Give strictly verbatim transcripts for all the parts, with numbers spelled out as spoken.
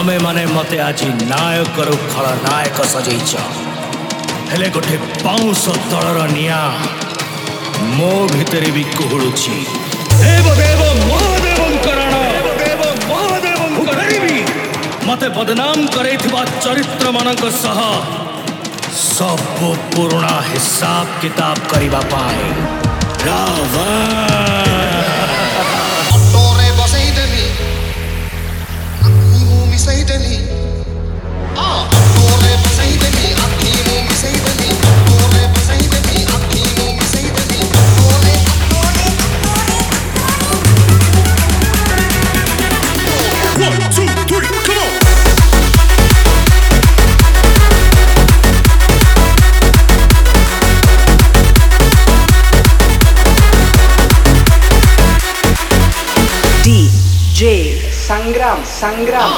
तमे माने मते आज नायक रु खलनायक सजैच हेले गोटे पाउंस तलर निया मो भितरे भी कुहुळुछि। देव देव महादेवं करण देव महादेवं करिबी मते बदनाम करैथिबा चरित्र मानक सह सब पुराना हिसाब किताब करिबा पाए Ravan J Sangram Sangram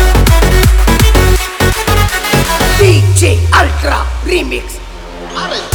D J Ultra Remix.